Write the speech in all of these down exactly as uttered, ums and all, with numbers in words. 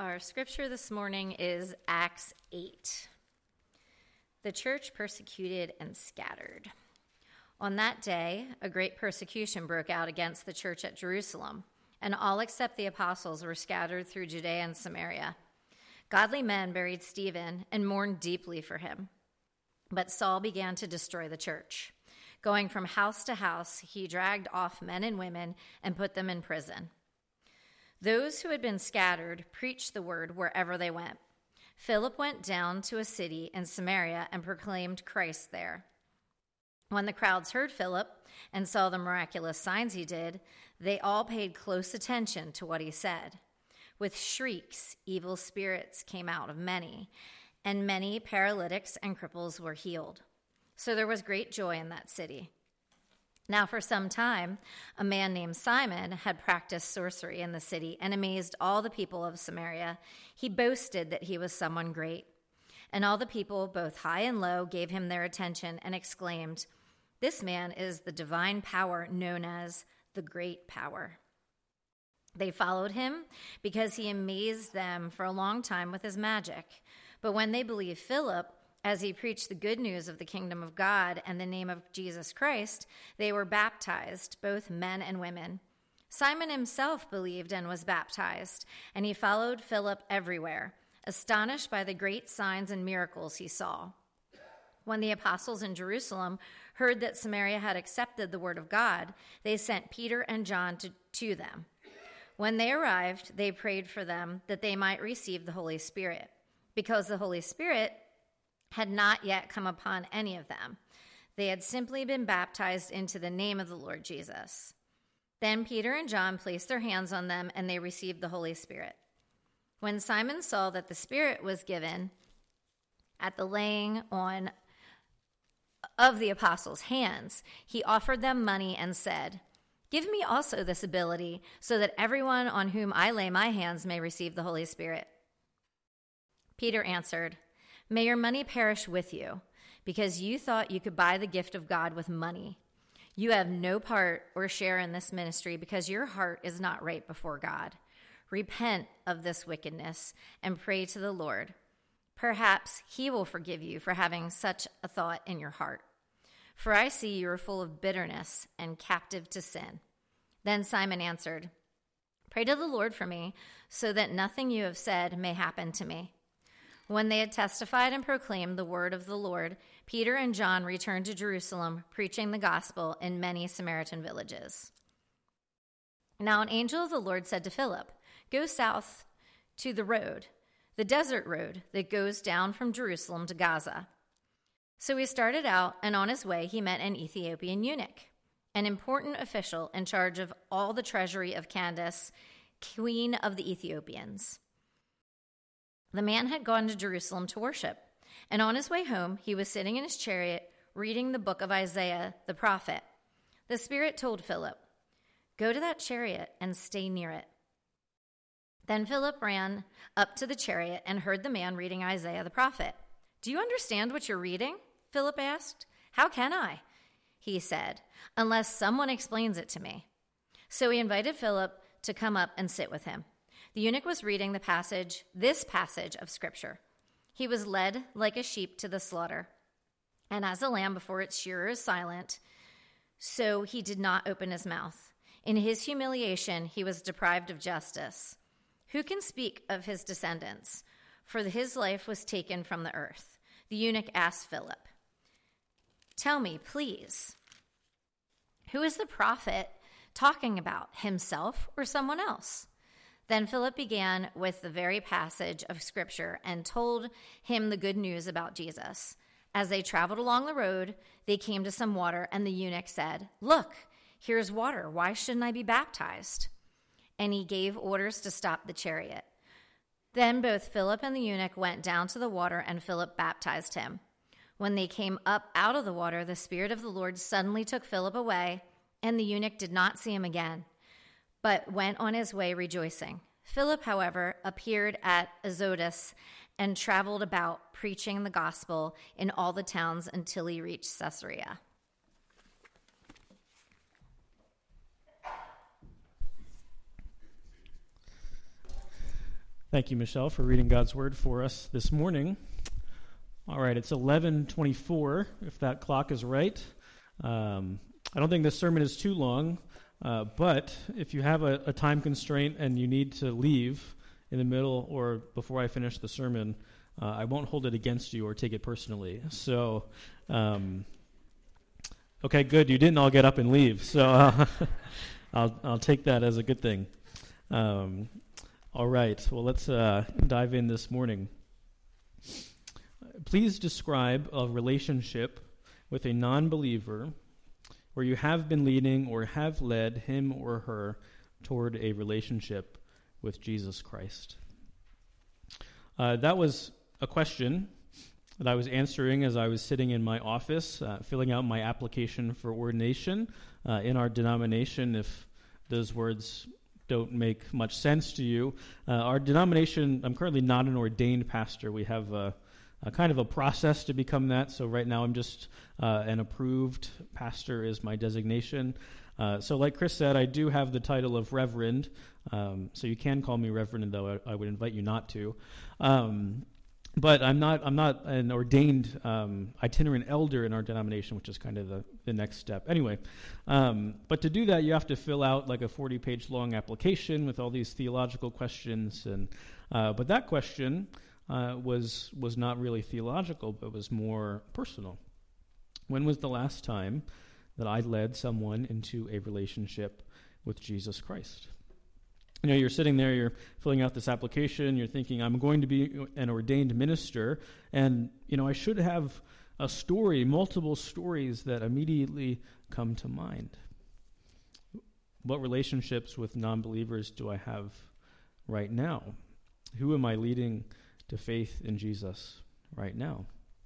Our scripture this morning is Acts eight. The church persecuted and scattered. On that day, a great persecution broke out against the church at Jerusalem, and all except the apostles were scattered through Judea and Samaria. Godly men buried Stephen and mourned deeply for him. But Saul began to destroy the church. Going from house to house, he dragged off men and women and put them in prison. Those who had been scattered preached the word wherever they went. Philip went down to a city in Samaria and proclaimed Christ there. When the crowds heard Philip and saw the miraculous signs he did, they all paid close attention to what he said. With shrieks, evil spirits came out of many, and many paralytics and cripples were healed. So there was great joy in that city. Now for some time, a man named Simon had practiced sorcery in the city and amazed all the people of Samaria. He boasted that he was someone great. And all the people, both high and low, gave him their attention and exclaimed, "This man is the divine power known as the Great Power." They followed him because he amazed them for a long time with his magic. But when they believed Philip, as he preached the good news of the kingdom of God and the name of Jesus Christ, they were baptized, both men and women. Simon himself believed and was baptized, and he followed Philip everywhere, astonished by the great signs and miracles he saw. When the apostles in Jerusalem heard that Samaria had accepted the word of God, they sent Peter and John to, to them. When they arrived, they prayed for them that they might receive the Holy Spirit, because the Holy Spirit had not yet come upon any of them. They had simply been baptized into the name of the Lord Jesus. Then Peter and John placed their hands on them, and they received the Holy Spirit. When Simon saw that the Spirit was given at the laying on of the apostles' hands, he offered them money and said, "Give me also this ability, so that everyone on whom I lay my hands may receive the Holy Spirit." Peter answered, "May your money perish with you, because you thought you could buy the gift of God with money. You have no part or share in this ministry because your heart is not right before God. Repent of this wickedness and pray to the Lord. Perhaps he will forgive you for having such a thought in your heart. For I see you are full of bitterness and captive to sin." Then Simon answered, "Pray to the Lord for me, so that nothing you have said may happen to me." When they had testified and proclaimed the word of the Lord, Peter and John returned to Jerusalem, preaching the gospel in many Samaritan villages. Now an angel of the Lord said to Philip, "Go south to the road, the desert road that goes down from Jerusalem to Gaza." So he started out, and on his way he met an Ethiopian eunuch, an important official in charge of all the treasury of Candace, queen of the Ethiopians. The man had gone to Jerusalem to worship, and on his way home, he was sitting in his chariot reading the book of Isaiah the prophet. The Spirit told Philip, "Go to that chariot and stay near it." Then Philip ran up to the chariot and heard the man reading Isaiah the prophet. "Do you understand what you're reading?" Philip asked. "How can I?" he said, "unless someone explains it to me." So he invited Philip to come up and sit with him. The eunuch was reading the passage, this passage of Scripture. He was led like a sheep to the slaughter, and as a lamb before its shearer is silent, so he did not open his mouth. In his humiliation, he was deprived of justice. Who can speak of his descendants? For his life was taken from the earth. The eunuch asked Philip, "Tell me, please, who is the prophet talking about, himself or someone else?" Then Philip began with the very passage of Scripture and told him the good news about Jesus. As they traveled along the road, they came to some water, and the eunuch said, "Look, here's water. Why shouldn't I be baptized?" And he gave orders to stop the chariot. Then both Philip and the eunuch went down to the water, and Philip baptized him. When they came up out of the water, the Spirit of the Lord suddenly took Philip away, and the eunuch did not see him again, but went on his way rejoicing. Philip, however, appeared at Azotus and traveled about preaching the gospel in all the towns until he reached Caesarea. Thank you, Michelle, for reading God's Word for us this morning. All right, it's eleven twenty-four, if that clock is right. Um, I don't think this sermon is too long, uh, but if you have a, a time constraint and you need to leave in the middle or before I finish the sermon, uh, I won't hold it against you or take it personally. So, um, okay, good. You didn't all get up and leave, so uh, I'll I'll take that as a good thing. Um, all right, well, let's uh, dive in this morning. Please describe a relationship with a non-believer where you have been leading or have led him or her toward a relationship with Jesus Christ. Uh, that was a question that I was answering as I was sitting in my office, uh, filling out my application for ordination uh, in our denomination. If those words don't make much sense to you, uh, our denomination, I'm currently not an ordained pastor. We have a, a kind of a process to become that. So right now I'm just uh, an approved pastor is my designation. Uh, so like Chris said, I do have the title of Reverend. Um, so you can call me Reverend, though I, I would invite you not to. Um, But I'm not I'm not an ordained um, itinerant elder in our denomination, which is kind of the, the next step. Anyway, um, but to do that, you have to fill out like a forty-page long application with all these theological questions. And uh, but that question uh, was was not really theological, but was more personal. When was the last time that I led someone into a relationship with Jesus Christ? You know, you're sitting there, you're filling out this application, you're thinking, I'm going to be an ordained minister, and, you know, I should have a story, multiple stories that immediately come to mind. What relationships with non-believers do I have right now? Who am I leading to faith in Jesus right now?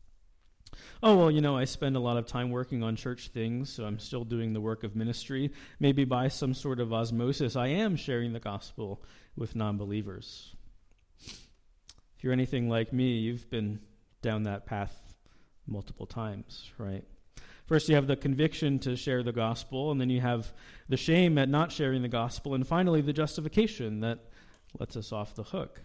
Oh, well, you know, I spend a lot of time working on church things, so I'm still doing the work of ministry. Maybe by some sort of osmosis, I am sharing the gospel with non-believers. If you're anything like me, you've been down that path multiple times, right? First, you have the conviction to share the gospel, and then you have the shame at not sharing the gospel, and finally, the justification that lets us off the hook.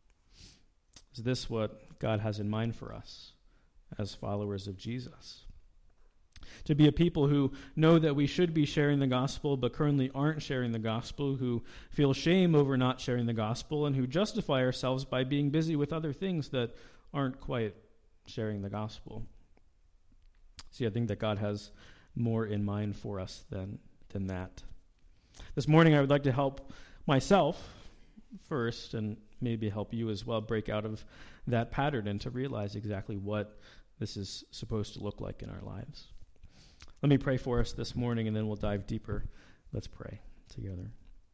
Is this what God has in mind for us as followers of Jesus? To be a people who know that we should be sharing the gospel but currently aren't sharing the gospel, who feel shame over not sharing the gospel, and who justify ourselves by being busy with other things that aren't quite sharing the gospel. See, I think that God has more in mind for us than, than that. This morning I would like to help myself first, and maybe help you as well, break out of that pattern and to realize exactly what this is supposed to look like in our lives. Let me pray for us this morning, and then we'll dive deeper. Let's pray together.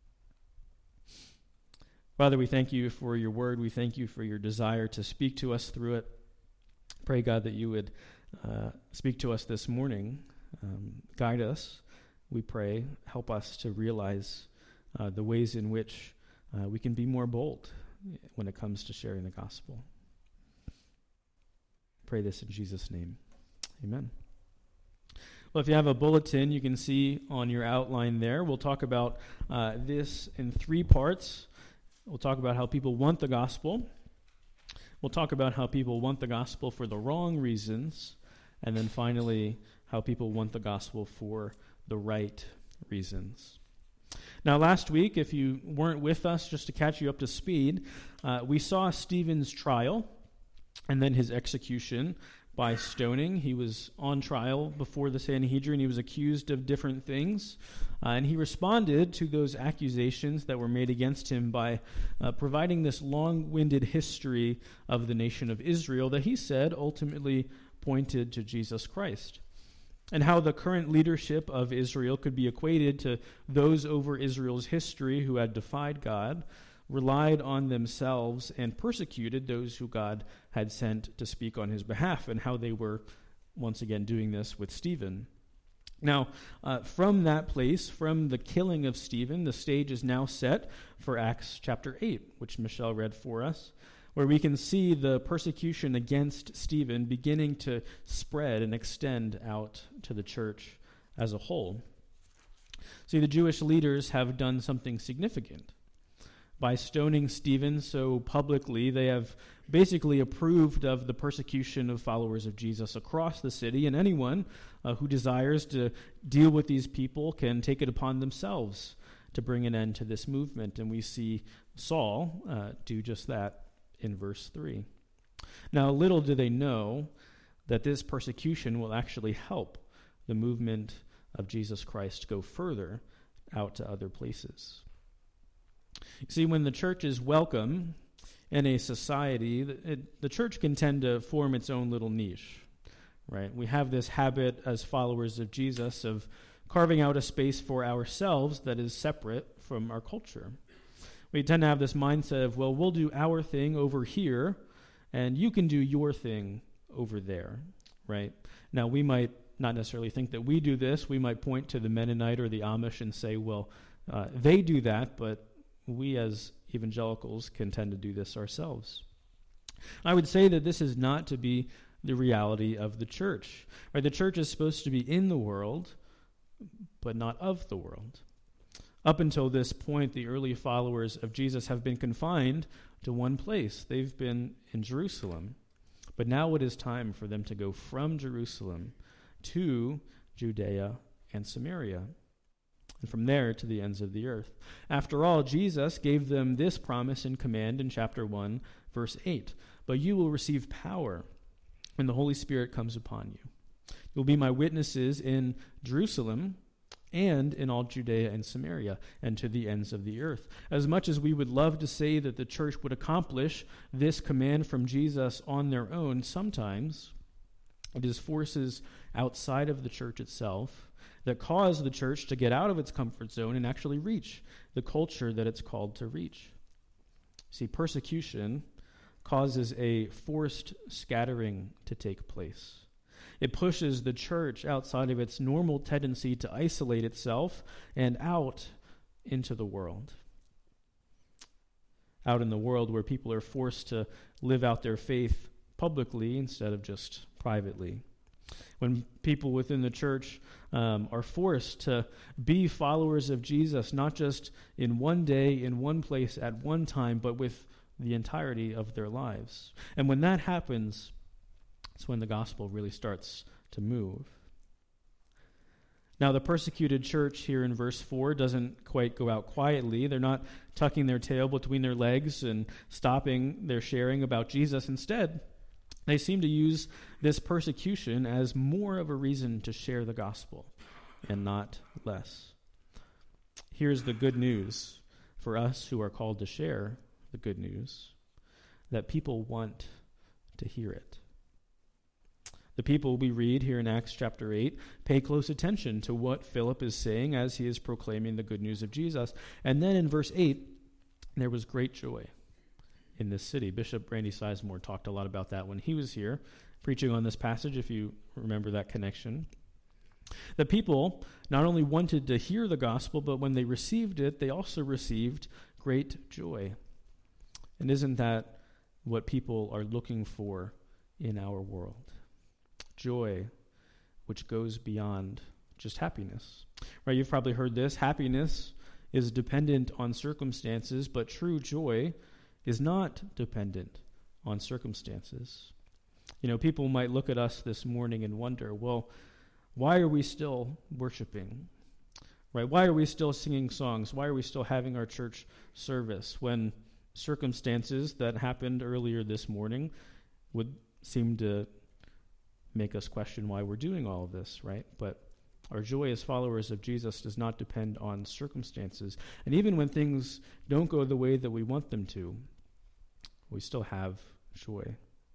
Father, we thank you for your word. We thank you for your desire to speak to us through it. Pray, God, that you would uh, speak to us this morning. Um, guide us, we pray. Help us to realize uh, the ways in which uh, we can be more bold when it comes to sharing the gospel. Pray this in Jesus' name. Amen. Well, if you have a bulletin, you can see on your outline there, we'll talk about uh, this in three parts. We'll talk about how people want the gospel. We'll talk about how people want the gospel for the wrong reasons. And then finally, how people want the gospel for the right reasons. Now, last week, if you weren't with us, just to catch you up to speed, uh, we saw Stephen's trial and then his execution by stoning. He was on trial before the Sanhedrin. He was accused of different things, uh, and he responded to those accusations that were made against him by uh, providing this long-winded history of the nation of Israel that he said ultimately pointed to Jesus Christ, and how the current leadership of Israel could be equated to those over Israel's history who had defied God, relied on themselves, and persecuted those who God had sent to speak on his behalf, and how they were, once again, doing this with Stephen. Now, uh, from that place, from the killing of Stephen, the stage is now set for Acts chapter eight, which Michelle read for us, where we can see the persecution against Stephen beginning to spread and extend out to the church as a whole. See, the Jewish leaders have done something significant. By stoning Stephen so publicly, they have basically approved of the persecution of followers of Jesus across the city, and anyone uh, who desires to deal with these people can take it upon themselves to bring an end to this movement. And we see Saul uh, do just that in verse three. Now, little do they know that this persecution will actually help the movement of Jesus Christ go further out to other places. You see, when the church is welcome in a society, it, the church can tend to form its own little niche, right? We have this habit as followers of Jesus of carving out a space for ourselves that is separate from our culture. We tend to have this mindset of, well, we'll do our thing over here, and you can do your thing over there, right? Now, we might not necessarily think that we do this. We might point to the Mennonite or the Amish and say, well, uh, they do that, but we as evangelicals can tend to do this ourselves. I would say that this is not to be the reality of the church. Right? The church is supposed to be in the world, but not of the world. Up until this point, the early followers of Jesus have been confined to one place. They've been in Jerusalem. But now it is time for them to go from Jerusalem to Judea and Samaria, and from there to the ends of the earth. After all, Jesus gave them this promise and command in chapter one, verse eight. But you will receive power when the Holy Spirit comes upon you. You'll be my witnesses in Jerusalem and in all Judea and Samaria and to the ends of the earth. As much as we would love to say that the church would accomplish this command from Jesus on their own, sometimes it is forces outside of the church itself that cause the church to get out of its comfort zone and actually reach the culture that it's called to reach. See, persecution causes a forced scattering to take place. It pushes the church outside of its normal tendency to isolate itself and out into the world. Out in the world where people are forced to live out their faith publicly instead of just privately. When people within the church um, are forced to be followers of Jesus, not just in one day, in one place, at one time, but with the entirety of their lives. And when that happens, it's when the gospel really starts to move. Now, the persecuted church here in verse four doesn't quite go out quietly. They're not tucking their tail between their legs and stopping their sharing about Jesus. Instead, they seem to use this persecution as more of a reason to share the gospel and not less. Here's the good news for us who are called to share the good news, that people want to hear it. The people we read here in Acts chapter eight pay close attention to what Philip is saying as he is proclaiming the good news of Jesus. And then in verse eight, there was great joy in this city. Bishop Randy Sizemore talked a lot about that when he was here preaching on this passage, if you remember that connection. The people not only wanted to hear the gospel, but when they received it, they also received great joy. And isn't that what people are looking for in our world? Joy, which goes beyond just happiness. Right? You've probably heard this. Happiness is dependent on circumstances, but true joy is not dependent on circumstances. You know, people might look at us this morning and wonder, well, why are we still worshiping? Right? Why are we still singing songs? Why are we still having our church service when circumstances that happened earlier this morning would seem to make us question why we're doing all of this, right? But our joy as followers of Jesus does not depend on circumstances. And even when things don't go the way that we want them to, we still have joy.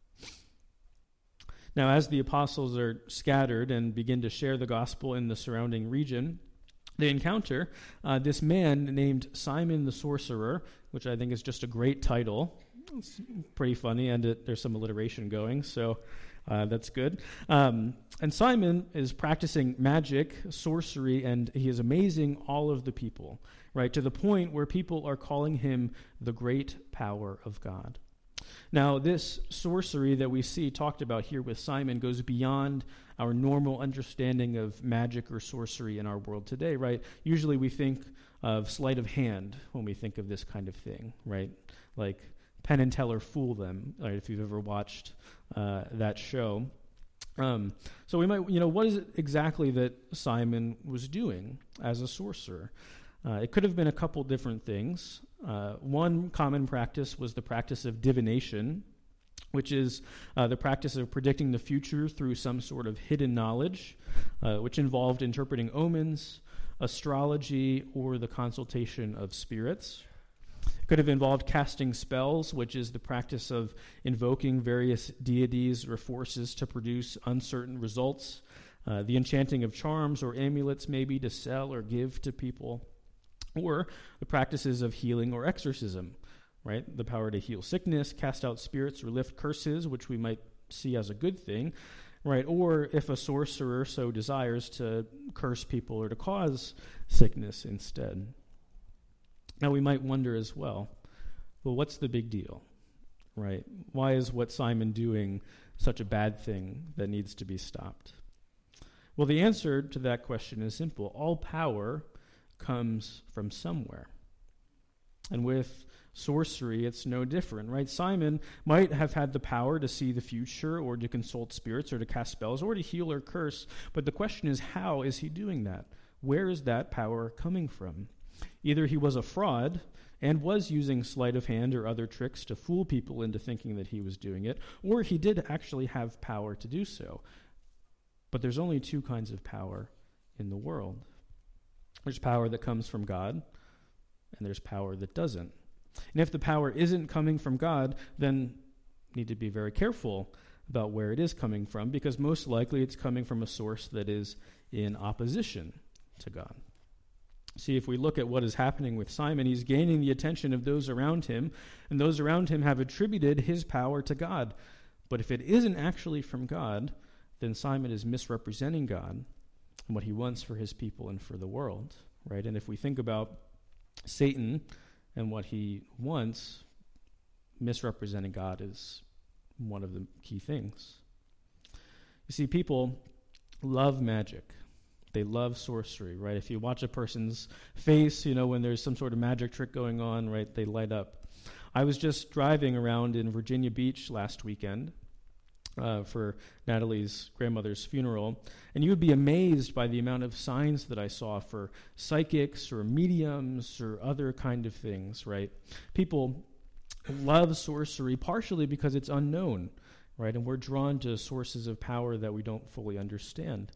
Now, as the apostles are scattered and begin to share the gospel in the surrounding region, they encounter uh, this man named Simon the Sorcerer, which I think is just a great title. It's pretty funny, and it, there's some alliteration going, so uh, that's good. Um, and Simon is practicing magic, sorcery, and he is amazing all of the people, right, to the point where people are calling him the great power of God. Now, this sorcery that we see talked about here with Simon goes beyond our normal understanding of magic or sorcery in our world today, right? Usually we think of sleight of hand when we think of this kind of thing, right? Like Penn and Teller Fool Them, right, if you've ever watched uh, that show. Um, so we might, you know, what is it exactly that Simon was doing as a sorcerer? Uh, it could have been a couple different things. Uh, one common practice was the practice of divination, which is uh, the practice of predicting the future through some sort of hidden knowledge, uh, which involved interpreting omens, astrology, or the consultation of spirits. It could have involved casting spells, which is the practice of invoking various deities or forces to produce uncertain results. Uh, the enchanting of charms or amulets, maybe, to sell or give to people. Or the practices of healing or exorcism, right? The power to heal sickness, cast out spirits, or lift curses, which we might see as a good thing, right? Or if a sorcerer so desires, to curse people or to cause sickness instead. Now we might wonder as well, well, what's the big deal, right? Why is what Simon doing such a bad thing that needs to be stopped? Well, the answer to that question is simple. All power comes from somewhere. And with sorcery, it's no different, right? Simon might have had the power to see the future or to consult spirits or to cast spells or to heal or curse, but the question is, how is he doing that? Where is that power coming from? Either he was a fraud and was using sleight of hand or other tricks to fool people into thinking that he was doing it, or he did actually have power to do so. But there's only two kinds of power in the world. There's power that comes from God, and there's power that doesn't. And if the power isn't coming from God, then we need to be very careful about where it is coming from, because most likely it's coming from a source that is in opposition to God. See, if we look at what is happening with Simon, he's gaining the attention of those around him, and those around him have attributed his power to God. But if it isn't actually from God, then Simon is misrepresenting God and what he wants for his people and for the world, right? And if we think about Satan and what he wants, misrepresenting God is one of the key things. You see, people love magic. They love sorcery, right? If you watch a person's face, you know, when there's some sort of magic trick going on, right, they light up. I was just driving around in Virginia Beach last weekend, Uh, for Natalie's grandmother's funeral, and you would be amazed by the amount of signs that I saw for psychics or mediums or other kind of things, right? People love sorcery partially because it's unknown, right? And we're drawn to sources of power that we don't fully understand.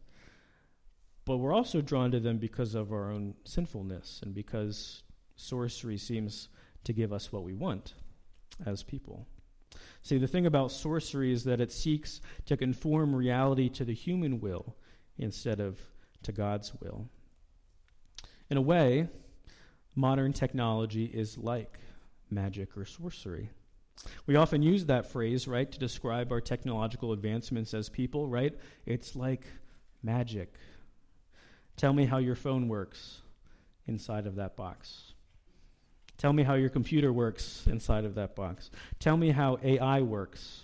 But we're also drawn to them because of our own sinfulness and because sorcery seems to give us what we want as people. See, the thing about sorcery is that it seeks to conform reality to the human will instead of to God's will. In a way, modern technology is like magic or sorcery. We often use that phrase, right, to describe our technological advancements as people, right? It's like magic. Tell me how your phone works inside of that box. Tell me how your computer works inside of that box. Tell me how A I works.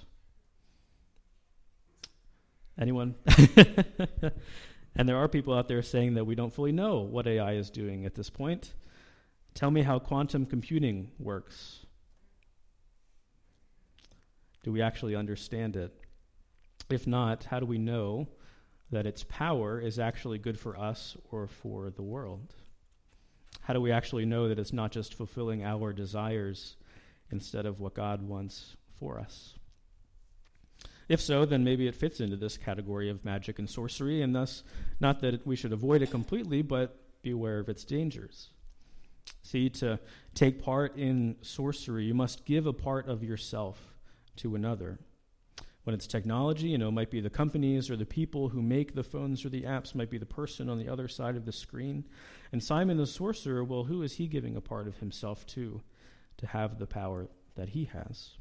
Anyone? And there are people out there saying that we don't fully know what A I is doing at this point. Tell me how quantum computing works. Do we actually understand it? If not, how do we know that its power is actually good for us or for the world? How do we actually know that it's not just fulfilling our desires instead of what God wants for us? If so, then maybe it fits into this category of magic and sorcery, and thus, not that we should avoid it completely, but be aware of its dangers. See, to take part in sorcery, you must give a part of yourself to another. When it's technology, you know, it might be the companies or the people who make the phones or the apps, might be the person on the other side of the screen. And Simon the sorcerer, well, who is he giving a part of himself to, to have the power that he has?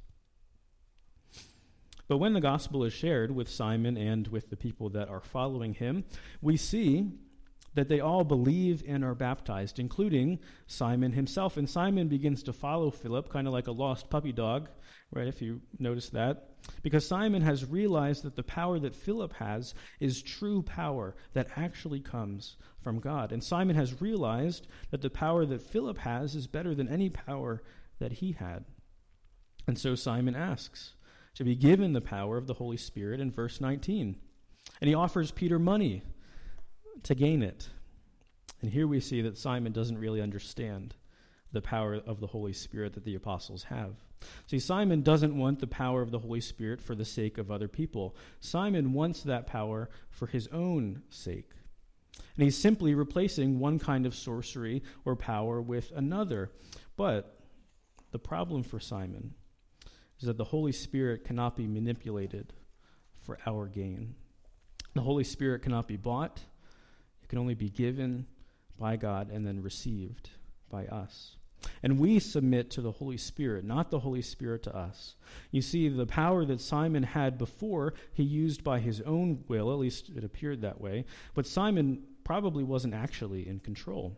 But when the gospel is shared with Simon and with the people that are following him, we see that they all believe and are baptized, including Simon himself. And Simon begins to follow Philip, kind of like a lost puppy dog, right, if you notice that. Because Simon has realized that the power that Philip has is true power that actually comes from God. And Simon has realized that the power that Philip has is better than any power that he had. And so Simon asks to be given the power of the Holy Spirit in verse nineteen. And he offers Peter money to gain it. And here we see that Simon doesn't really understand the power of the Holy Spirit that the apostles have. See, Simon doesn't want the power of the Holy Spirit for the sake of other people. Simon wants that power for his own sake. And he's simply replacing one kind of sorcery or power with another. But the problem for Simon is that the Holy Spirit cannot be manipulated for our gain. The Holy Spirit cannot be bought. It can only be given by God and then received by us. And we submit to the Holy Spirit, not the Holy Spirit to us. You see, the power that Simon had before, he used by his own will, at least it appeared that way, but Simon probably wasn't actually in control.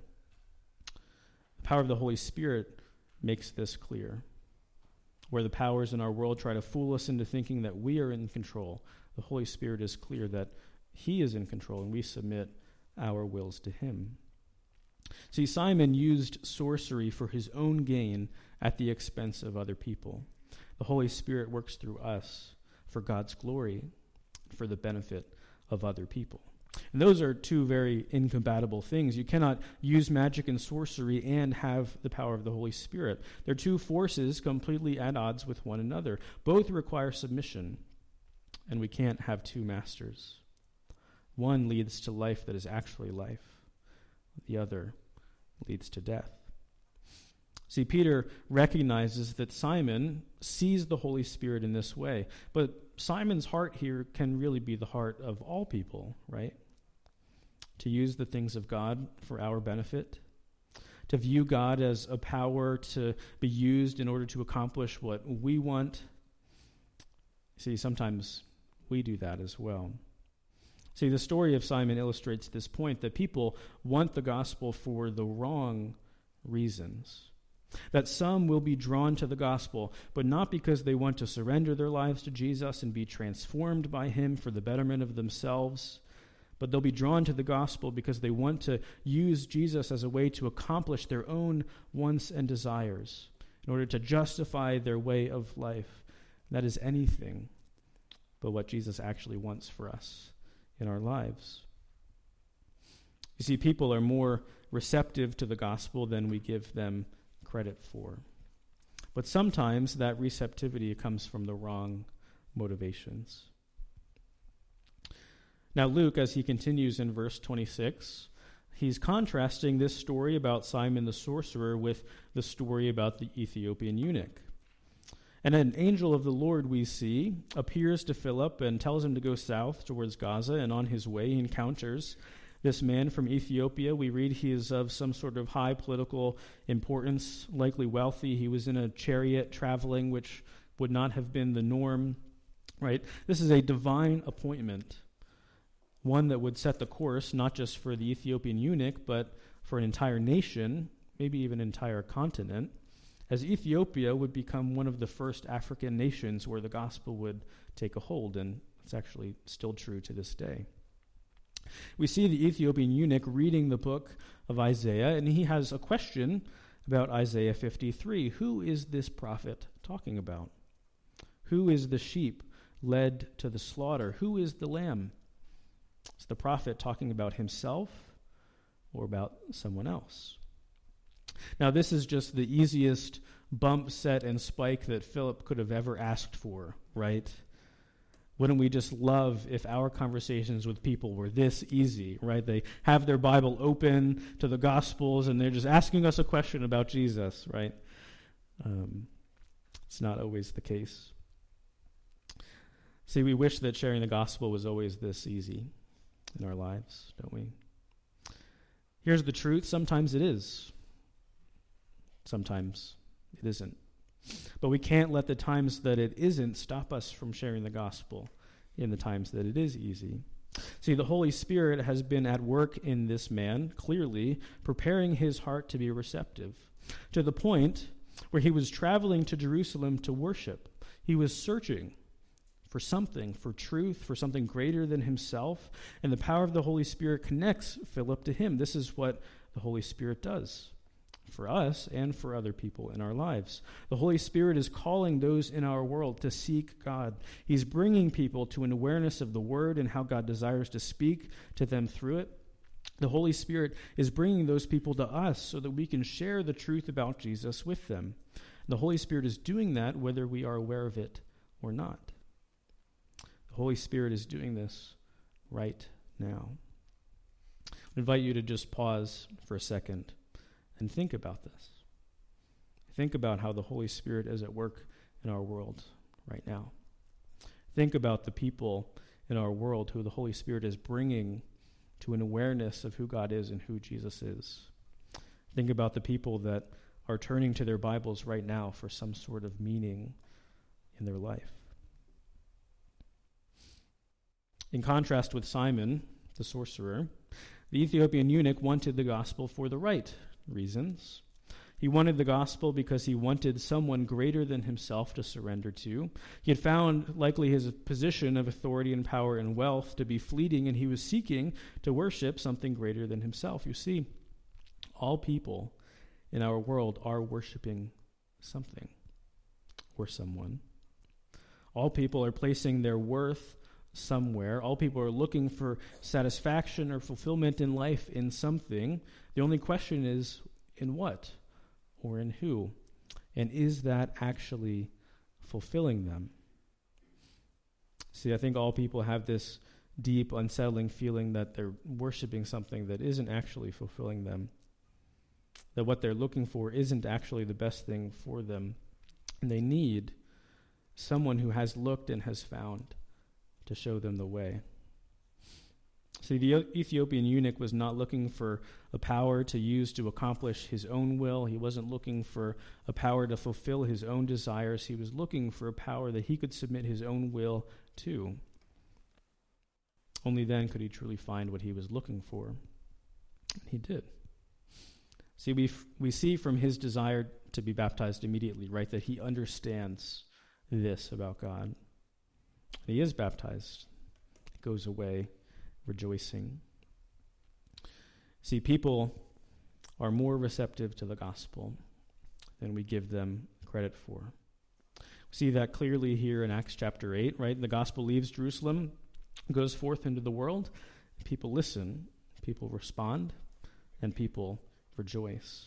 The power of the Holy Spirit makes this clear. Where the powers in our world try to fool us into thinking that we are in control, the Holy Spirit is clear that he is in control, and we submit our wills to him. See, Simon used sorcery for his own gain at the expense of other people. The Holy Spirit works through us for God's glory, for the benefit of other people. And those are two very incompatible things. You cannot use magic and sorcery and have the power of the Holy Spirit. They're two forces completely at odds with one another. Both require submission, and we can't have two masters. One leads to life that is actually life. The other leads to death. See, Peter recognizes that Simon sees the Holy Spirit in this way, but Simon's heart here can really be the heart of all people, right? To use the things of God for our benefit, to view God as a power to be used in order to accomplish what we want. See, sometimes we do that as well. See, the story of Simon illustrates this point, that people want the gospel for the wrong reasons. That some will be drawn to the gospel, but not because they want to surrender their lives to Jesus and be transformed by him for the betterment of themselves, but they'll be drawn to the gospel because they want to use Jesus as a way to accomplish their own wants and desires in order to justify their way of life. That is anything but what Jesus actually wants for us in our lives. You see, people are more receptive to the gospel than we give them credit for. But sometimes that receptivity comes from the wrong motivations. Now, Luke, as he continues in verse twenty-six, he's contrasting this story about Simon the sorcerer with the story about the Ethiopian eunuch. And an angel of the Lord, we see, appears to Philip and tells him to go south towards Gaza, and on his way he encounters this man from Ethiopia. We read he is of some sort of high political importance, likely wealthy. He was in a chariot traveling, which would not have been the norm, right? This is a divine appointment, one that would set the course not just for the Ethiopian eunuch, but for an entire nation, maybe even an entire continent, as Ethiopia would become one of the first African nations where the gospel would take a hold, and it's actually still true to this day. We see the Ethiopian eunuch reading the book of Isaiah, and he has a question about Isaiah fifty-three. Who is this prophet talking about? Who is the sheep led to the slaughter? Who is the lamb? Is the prophet talking about himself or about someone else? Now, this is just the easiest bump, set, and spike that Philip could have ever asked for, right? Wouldn't we just love if our conversations with people were this easy, right? They have their Bible open to the Gospels, and they're just asking us a question about Jesus, right? Um, it's not always the case. See, we wish that sharing the gospel was always this easy in our lives, don't we? Here's the truth. Sometimes it is. Sometimes it isn't. But we can't let the times that it isn't stop us from sharing the gospel in the times that it is easy. See, the Holy Spirit has been at work in this man, clearly, preparing his heart to be receptive, to the point where he was traveling to Jerusalem to worship. He was searching for something, for truth, for something greater than himself, and the power of the Holy Spirit connects Philip to him. This is what the Holy Spirit does for us and for other people in our lives. The Holy Spirit is calling those in our world to seek God. He's bringing people to an awareness of the Word and how God desires to speak to them through it. The Holy Spirit is bringing those people to us so that we can share the truth about Jesus with them. The Holy Spirit is doing that whether we are aware of it or not. The Holy Spirit is doing this right now. I invite you to just pause for a second and think about this. Think about how the Holy Spirit is at work in our world right now. Think about the people in our world who the Holy Spirit is bringing to an awareness of who God is and who Jesus is. Think about the people that are turning to their Bibles right now for some sort of meaning in their life. In contrast with Simon, the sorcerer, the Ethiopian eunuch wanted the gospel for the right reasons. He wanted the gospel because he wanted someone greater than himself to surrender to. He had found likely his position of authority and power and wealth to be fleeting, and he was seeking to worship something greater than himself. You see, all people in our world are worshiping something or someone. All people are placing their worth somewhere. All people are looking for satisfaction or fulfillment in life in something. The only question is, in what or in who? And is that actually fulfilling them? See, I think all people have this deep, unsettling feeling that they're worshiping something that isn't actually fulfilling them, that what they're looking for isn't actually the best thing for them, and they need someone who has looked and has found to show them the way. See, the Ethiopian eunuch was not looking for a power to use to accomplish his own will. He wasn't looking for a power to fulfill his own desires. He was looking for a power that he could submit his own will to. Only then could he truly find what he was looking for. He did. See, we f- we see from his desire to be baptized immediately, right, that he understands this about God. He is baptized. He goes away rejoicing. See, people are more receptive to the gospel than we give them credit for. We see that clearly here in Acts chapter eight, right? The gospel leaves Jerusalem, goes forth into the world. People listen, people respond, and people rejoice.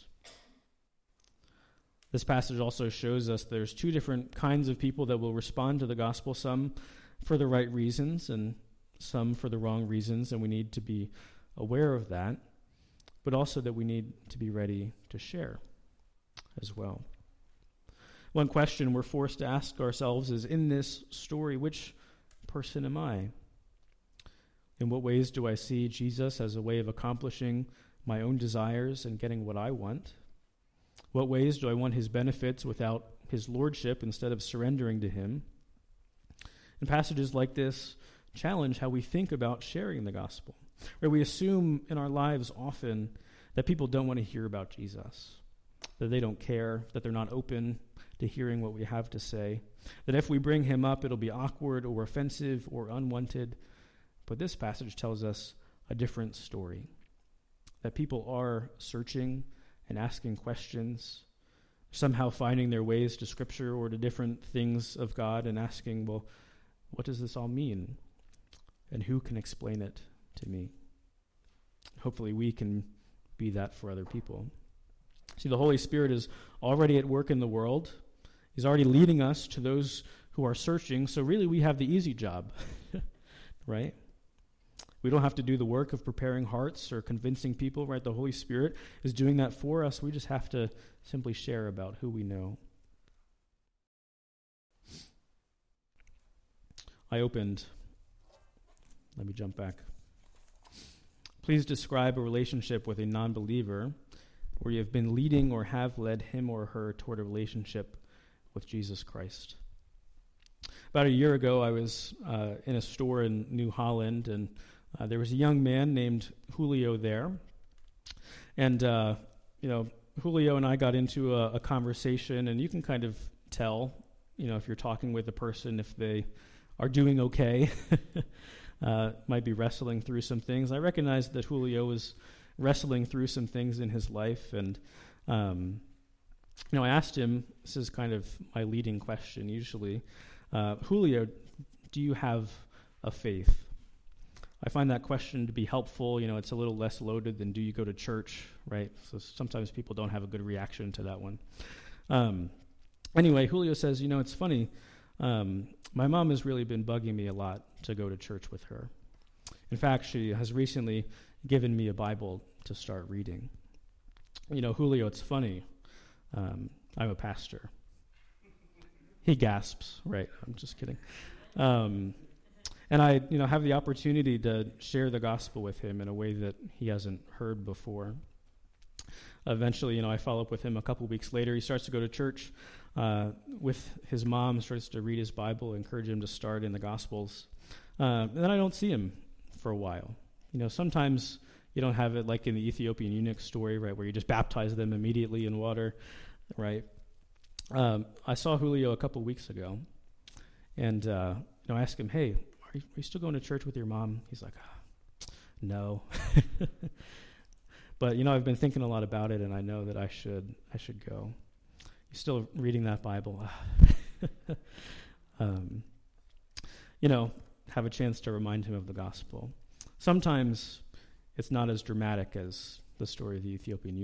This passage also shows us there's two different kinds of people that will respond to the gospel, some for the right reasons and some for the wrong reasons, and we need to be aware of that, but also that we need to be ready to share as well. One question we're forced to ask ourselves is, in this story, which person am I? In what ways do I see Jesus as a way of accomplishing my own desires and getting what I want? What ways do I want his benefits without his lordship instead of surrendering to him? And passages like this challenge how we think about sharing the gospel, where we assume in our lives often that people don't want to hear about Jesus, that they don't care, that they're not open to hearing what we have to say, that if we bring him up, it'll be awkward or offensive or unwanted. But this passage tells us a different story, that people are searching and asking questions, somehow finding their ways to Scripture or to different things of God and asking, well, what does this all mean? And who can explain it to me? Hopefully we can be that for other people. See, the Holy Spirit is already at work in the world. He's already leading us to those who are searching, so really we have the easy job, right? We don't have to do the work of preparing hearts or convincing people, right? The Holy Spirit is doing that for us. We just have to simply share about who we know. I opened, let me jump back. Please describe a relationship with a non-believer where you have been leading or have led him or her toward a relationship with Jesus Christ. About a year ago, I was uh, in a store in New Holland, and Uh, there was a young man named Julio there, and uh, you know, Julio and I got into a, a conversation, and you can kind of tell, you know, if you're talking with a person, if they are doing okay, uh, might be wrestling through some things. I recognized that Julio was wrestling through some things in his life, and um, you know, I asked him, this is kind of my leading question usually, uh, Julio, do you have a faith? I find that question to be helpful. You know, it's a little less loaded than do you go to church, right? So sometimes people don't have a good reaction to that one. Um, anyway, Julio says, you know, it's funny. Um, my mom has really been bugging me a lot to go to church with her. In fact, she has recently given me a Bible to start reading. You know, Julio, it's funny. Um, I'm a pastor. He gasps, right? I'm just kidding. Um, and I, you know, have the opportunity to share the gospel with him in a way that he hasn't heard before. Eventually, you know, I follow up with him a couple weeks later. He starts to go to church uh, with his mom, starts to read his Bible, encourage him to start in the Gospels. Uh, and then I don't see him for a while. You know, sometimes you don't have it like in the Ethiopian eunuch story, right, where you just baptize them immediately in water, right? Um, I saw Julio a couple weeks ago, and uh, you know, I asked him, hey, are you, are you still going to church with your mom? He's like, oh, no. But, you know, I've been thinking a lot about it, and I know that I should I should go. He's still reading that Bible. um, you know, have a chance to remind him of the gospel. Sometimes it's not as dramatic as the story of the Ethiopian eunuch.